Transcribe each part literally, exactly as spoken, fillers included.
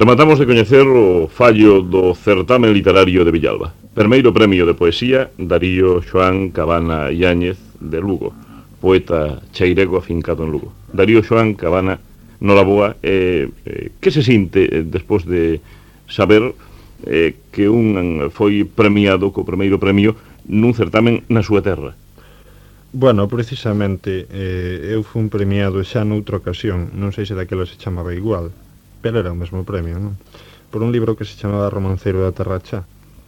Rematamos de coñecer o fallo do certamen literario de Villalba. Primeiro premio de poesía, Darío Xoán Cabana Yáñez, de Lugo, poeta cheirego afincado en Lugo. Darío Xoán Cabana, noraboa, eh, eh, que se sinte eh, despois de saber eh, que un foi premiado co primeiro premio nun certamen na súa terra? Bueno, precisamente, eh, eu fui premiado xa noutra ocasión, non sei se daquela se chamaba igual, pero era o mesmo premio, non? Por un libro que se chamaba Romanceiro da Terra Chá.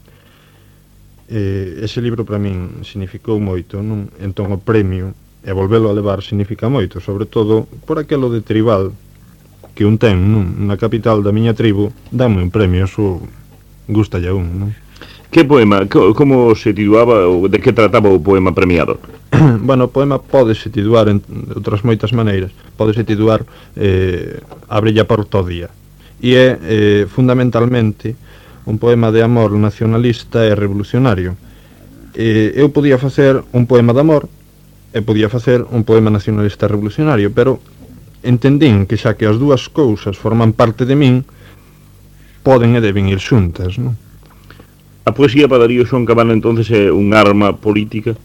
Eh, ese libro para min significou moito, non? Entón o premio, e volvelo a levar, significa moito, sobre todo por aquelo de tribal que un ten, non? Na capital da miña tribu, dame un premio, eso gusta a un, non? Que poema, como se titulaba, ou de que trataba o poema premiado? Bueno, o poema pódese titular en outras moitas maneiras. Pódese titular eh, Abrella por todo día. E é, eh, fundamentalmente, un poema de amor nacionalista e revolucionario. Eh, eu podía facer un poema de amor e podía facer un poema nacionalista e revolucionario, pero entendín que xa que as dúas cousas forman parte de min, poden e deben ir xuntas, non? A poesía para Darío Xoán Cabana entonces é un arma política?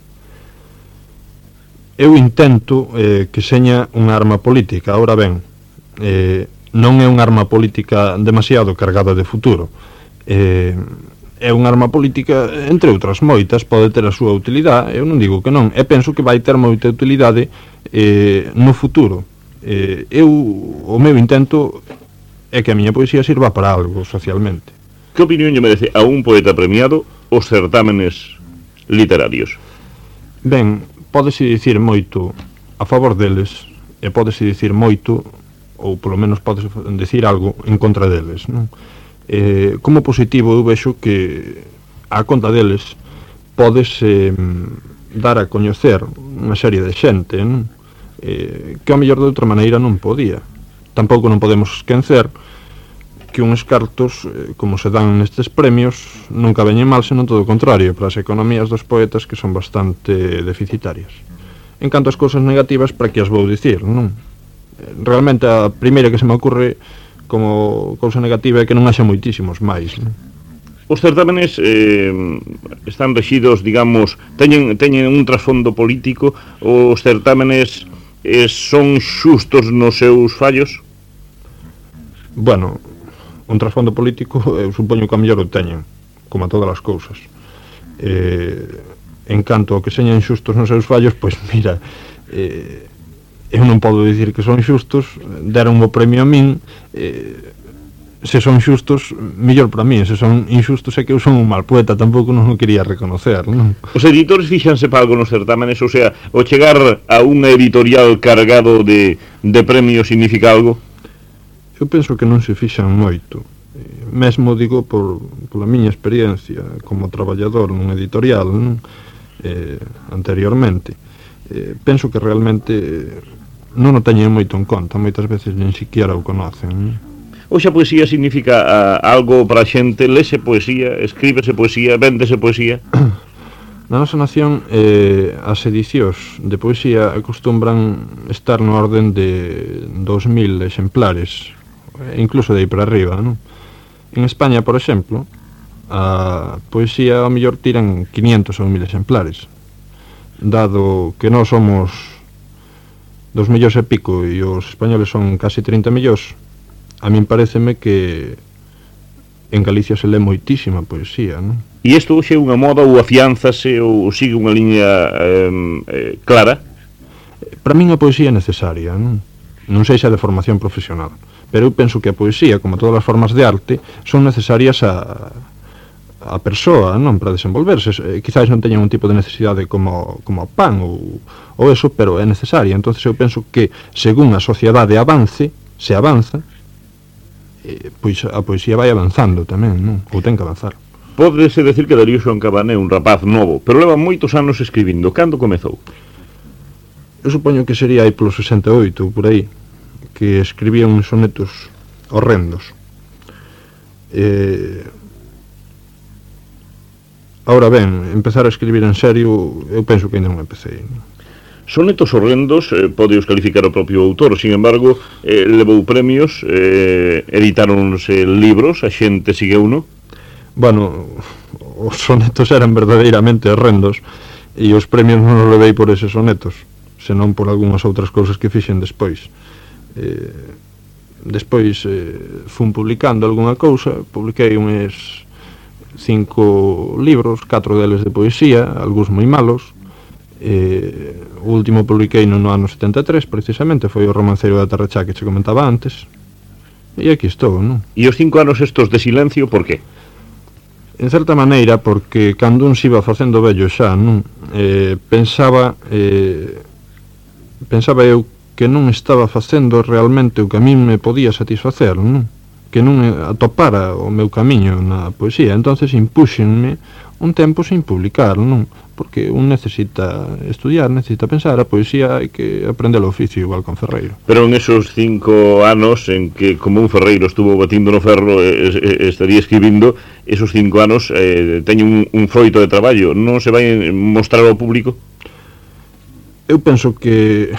Eu intento eh, que seña unha arma política. Ahora ben, eh, non é unha arma política demasiado cargada de futuro. Eh, é unha arma política, entre outras moitas, pode ter a súa utilidade, eu non digo que non, e penso que vai ter moita utilidade eh, no futuro. Eh, eu, o meu intento é que a miña poesía sirva para algo socialmente. Que opinión lle merece a un poeta premiado os certámenes literarios? Ben, pódese dicir moito a favor deles e pódese dicir moito, ou polo menos pódese dicir algo en contra deles, non? Eh, como positivo eu vexo que a conta deles pódese mm, dar a coñecer unha serie de xente, non? Eh, que ao mellor de outra maneira non podía. Tampouco non podemos esquecer que uns cartos, eh, como se dan nestes premios, nunca veñen mal, senón todo o contrario, para as economías dos poetas que son bastante deficitarias. En canto ás cousas negativas, para que as vou dicir, non? Realmente a primeira que se me ocurre como cousa negativa é que non haxa moitísimos máis, non? Os certámenes eh, están rexidos, digamos, teñen, teñen un trasfondo político, os certámenes eh, son xustos nos seus fallos? Bueno, un trasfondo político, eu supoño que a mellor o teñen, como a todas as cousas. Eh, en canto ao que señan xustos nos seus fallos, pois mira, eh, eu non podo dicir que son xustos, deron o premio a min, eh, se son xustos, mellor para mí, se son inxustos é que eu son un mal poeta, tampouco non o quería reconocer, non? Os editores fixanse para algo nos certámenes, o sea, o chegar a unha editorial cargado de, de premios significa algo? Eu penso que non se fixan moito. Mesmo digo por, pola miña experiencia como traballador nun editorial, non? Eh, anteriormente. Eh, penso que realmente non o teñen moito en conta, moitas veces nin siquiera o conocen, non? Hoxe a poesía significa a, algo para a xente, lese poesía, escríbese poesía, véndese poesía? Na nosa nación, eh, as edicións de poesía acostumbran estar no orden de dos mil exemplares, incluso de aí para arriba, non? En España, por exemplo, a poesía ao mellor tiran quinientos ou mil exemplares. Dado que nós somos dos millóns e pico e os españoles son casi trinta millóns, a min pareceme que en Galicia se lé moitísima poesía, non? E isto hoxe é unha moda ou afiánzase ou sigue unha liña eh, eh, clara? Para min a poesía é necesaria, non? Non sei se é de formación profesional, pero eu penso que a poesía, como todas as formas de arte, son necesarias a, a persoa, non? Para desenvolverse. Eh, quizás non teñan un tipo de necesidade como, como o pan ou, ou eso, pero é necesaria. Entonces eu penso que, según a sociedade avance, se avanza, eh, pois a poesía vai avanzando tamén, non? Ou ten que avanzar. Pódese decir que Darío Xoán Cabana é un rapaz novo, pero leva moitos anos escribindo. Cando comezou? Eu supoño que sería aí polo sesenta e oito, por aí, que escribía uns sonetos horrendos. Eh, ahora ben, empezar a escribir en serio, eu penso que ainda non empecé. Sonetos horrendos, eh, podeos calificar o propio autor, sin embargo, eh, levou premios, eh, editáronse libros, a xente sigue uno. Bueno, os sonetos eran verdadeiramente horrendos, e os premios non os levei por eses sonetos, senón por algunhas outras cousas que fixen despois. Eh, despois eh, fun publicando algunha cousa, publiquei uns cinco libros, catro deles de poesía, algúns moi malos. Eh, o último publiquei no ano setenta e tres, precisamente, foi o Romanceiro da Tarrachá que che comentaba antes, e aquí estou, non? E os cinco anos estos de silencio, por qué? En certa maneira, porque cando un se iba facendo vello xa, non? Eh, pensaba eh, pensaba eu que non estaba facendo realmente o que a min me podía satisfacer, non? Que non atopara o meu camiño na poesía, entonces impúxenme un tempo sin publicar, non? Porque un necesita estudiar, necesita pensar, a poesía hai que aprender o oficio igual con Ferreiro. Pero en esos cinco anos en que como un ferreiro estuvo batindo no ferro, eh, eh, estaría escribindo, esos cinco anos eh, teñen un, un froito de traballo, non se vai mostrar ao público? Eu penso que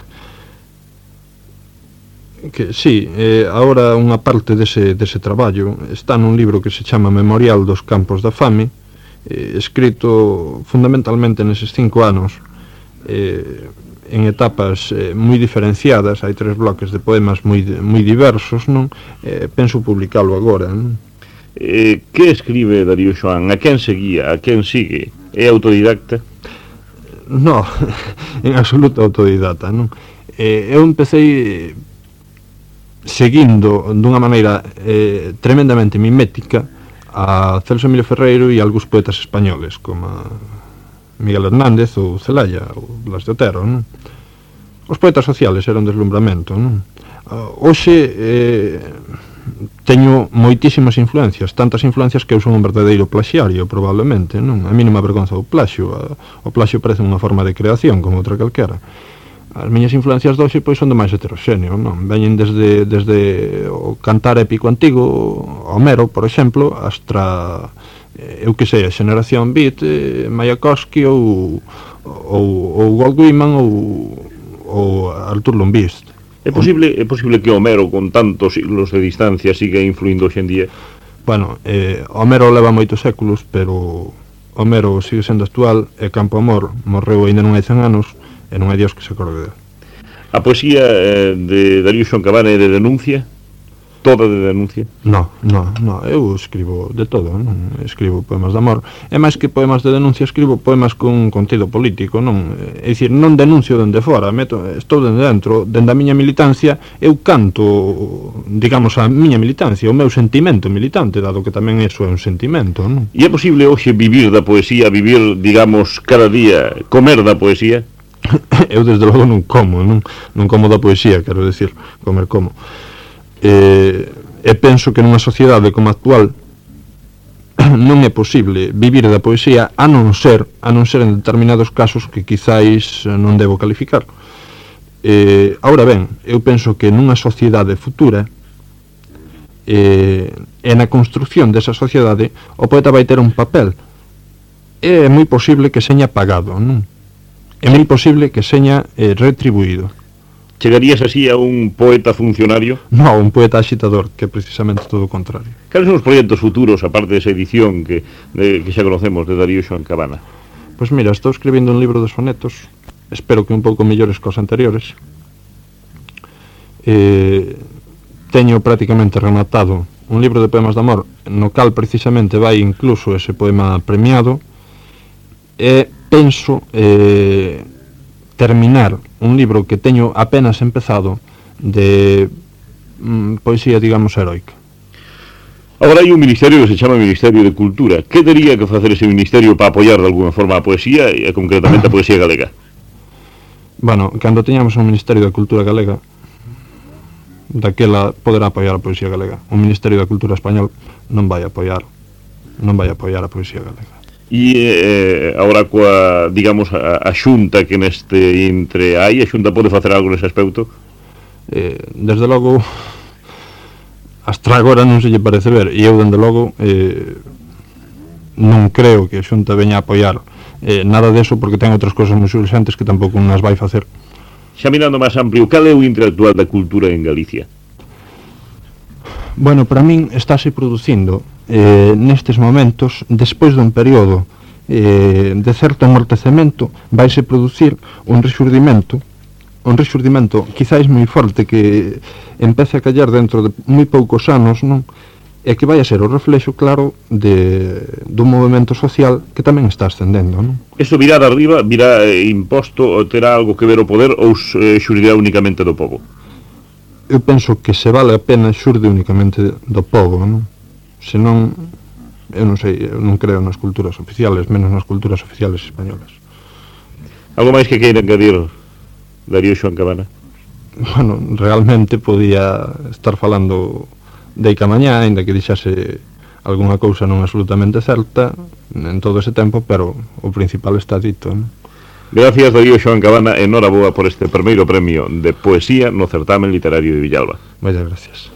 que sí, eh, agora unha parte dese, dese traballo está nun libro que se chama Memorial dos Campos da Fame, eh, escrito fundamentalmente neses cinco anos, eh, en etapas eh, moi diferenciadas. Hai tres bloques de poemas moi, moi diversos, non? Eh, penso publicalo agora, non? Eh, que escribe Darío Xoán? A quen seguía? A quen sigue? É autodidacta? No, en absoluto autodidata, non? Eh, eu empecé seguindo dunha maneira eh, tremendamente mimética a Celso Emilio Ferreiro e algúns poetas españoles como Miguel Hernández ou Celaya ou Blas de Otero, non? Os poetas sociales eran un deslumbramento, non? Hoxe eh, teño moitísimas influencias, tantas influencias que eu son un verdadeiro plaxiario probablemente, non? A mí non me avergonza o plaxio, o plaxio parece unha forma de creación como outra calquera. As miñas influencias doxe pois son de máis heteroxéneo, non? Veñen desde, desde o cantar épico antigo, Homero, por exemplo, hasta, eu que sei, a xeneración beat, eh, Mayakovsky ou, ou, ou Walt Whitman ou, ou Artur Lundqvist. É posible, é posible que Homero, con tantos siglos de distancia, siga influindo hoxe en día? Bueno, eh, Homero leva moitos séculos, pero Homero sigue sendo actual, e Campo Amor morreu ainda non hai cen anos, e non hai Dios que se acorde dele. A poesía eh, de Darío Xoán Cabana é de denuncia? Toda de denuncia? No, no, no, eu escribo de todo, non? Escribo poemas de amor, e máis que poemas de denuncia, escribo poemas con contido político, non? É dicir, non denuncio dende fora, meto, estou dende dentro, dende a miña militancia, eu canto, digamos, a miña militancia, o meu sentimento militante, dado que tamén iso é un sentimento, non? E é posible hoxe vivir da poesía, vivir, digamos, cada día, comer da poesía? Eu desde logo non como, non, non como da poesía, quero decir, comer como. Eh, e penso que nunha sociedade como a actual non é posible vivir da poesía a non ser, a non ser en determinados casos que quizáis non debo calificar. Eh, ahora ben, eu penso que nunha sociedade futura eh, e na construción desa sociedade o poeta vai ter un papel. É moi posible que seña pagado, non? É moi posible que seña eh, retribuído. Chegarías así a un poeta funcionario? No, un poeta agitador, que é precisamente todo o contrario. Cales son os proxectos futuros, aparte desa edición que, de, que xa conocemos de Darío Xoán Cabana? Pois mira, estou escribindo un libro de sonetos, espero que un pouco mellores cos anteriores. Eh, teño prácticamente rematado un libro de poemas de amor, no cal precisamente vai incluso ese poema premiado, e penso eh, terminar un libro que teño apenas empezado de mm, poesía, digamos, heroica. Agora hai un ministerio que se chama Ministerio de Cultura. Que tería que facer ese ministerio para apoiar de alguna forma a poesía e concretamente a poesía galega? Bueno, cando teñamos un Ministerio da Cultura galega, daquela poderá apoiar a poesía galega. Un Ministerio da Cultura español non vai apoiar non vai apoiar a poesía galega. E eh, agora coa, digamos, a, a xunta que neste entre hai, a xunta pode facer algo nese aspecto? Eh, desde logo, hasta agora non se lle parece ver, e eu, dende logo, eh, non creo que a xunta veña a apoiar eh, nada deso porque ten outras cosas moi urxentes que tampouco nas vai facer. Xa mirando máis amplio, cal é o intelectual da cultura en Galicia? Bueno, para min estáse producindo eh, nestes momentos, despois dun período eh, de certo amortecemento, vaise producir un rexurdimento un rexurdimento quizáis moi forte que empece a callar dentro de moi poucos anos, non? E que vai a ser o reflexo claro de, dun movimento social que tamén está ascendendo, non? Eso virá de arriba, virá eh, imposto ou terá algo que ver o poder ou eh, xurdirá únicamente do povo? Eu penso que se vale a pena xurde únicamente do povo, non? Senón, eu non sei, eu non creo nas culturas oficiales, menos nas culturas oficiales españolas. Algo máis que queira engadir Darío Xoán Cabana? Bueno, realmente podía estar falando de Ica mañá, ainda que dixase algunha cousa non absolutamente certa en todo ese tempo, pero o principal está dito, non? Gracias, Darío Xoán Cabana, enhoraboa por este primeiro premio de poesía no certamen literario de Villalba. Moitas gracias.